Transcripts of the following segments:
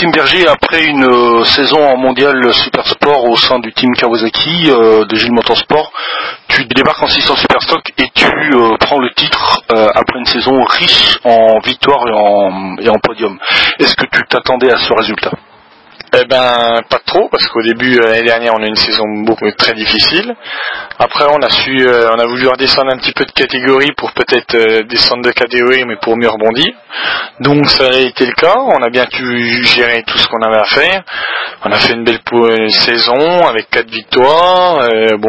Maxime Berger, après une saison en mondial super sport au sein du team Kawasaki de Gilles Motorsport, tu débarques en 600 Superstock et tu prends le titre après une saison riche en victoires et en podium. Est-ce que tu t'attendais à ce résultat ? Eh ben, pas trop, parce qu'au début, l'année dernière, on a eu une saison très difficile. Après, on a voulu redescendre un petit peu de catégorie pour peut-être descendre de catégorie, mais pour mieux rebondir. Donc, ça a été le cas. On a bien pu gérer tout ce qu'on avait à faire. On a fait une belle saison avec 4 victoires.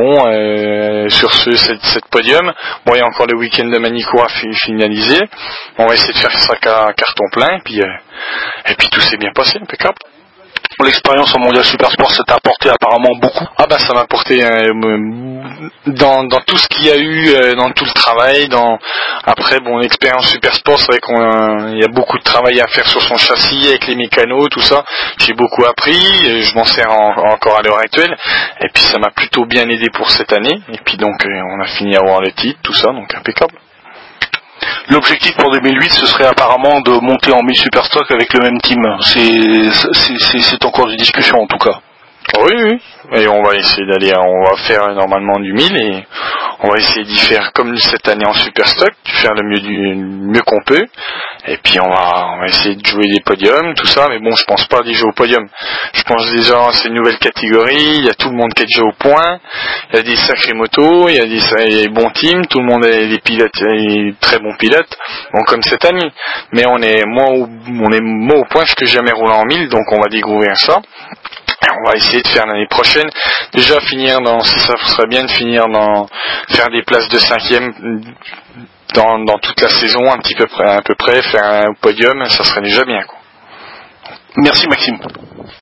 Sur 7 podiums. Bon, il y a encore le week-end de Manicourt à finaliser. On va essayer de faire ça carton plein, et puis tout s'est bien passé, impeccable. L'expérience en mondial super sport, ça t'a apporté apparemment beaucoup. Ah bah ça m'a apporté dans tout ce qu'il y a eu, dans tout le travail. Après bon, l'expérience super sport, c'est vrai qu'il y a beaucoup de travail à faire sur son châssis avec les mécanos, tout ça. J'ai beaucoup appris, et je m'en sers encore à l'heure actuelle. Et puis ça m'a plutôt bien aidé pour cette année. Et puis donc on a fini à avoir le titre, tout ça, donc impeccable. L'objectif pour 2008, ce serait apparemment de monter en 1000 Superstock avec le même team. C'est en cours de discussion en tout cas. Oui. Et on va essayer on va faire normalement du 1000 et on va essayer d'y faire comme cette année en Superstock, de faire le mieux qu'on peut. Et puis on va essayer de jouer des podiums, tout ça, mais bon, je pense pas déjà au podium. Je pense déjà c'est une nouvelle catégorie, il y a tout le monde qui est déjà au point, il y a des sacrées motos, il y a des bons teams, tout le monde est des pilotes, des très bons pilotes, bon comme cette année. Mais on est moins au point parce que j'ai jamais roulé en 1000, donc on va découvrir ça. On va essayer de faire l'année prochaine, déjà si ça serait bien de faire des places de 5e dans toute la saison, à peu près, faire un podium, ça serait déjà bien, quoi. Merci Maxime.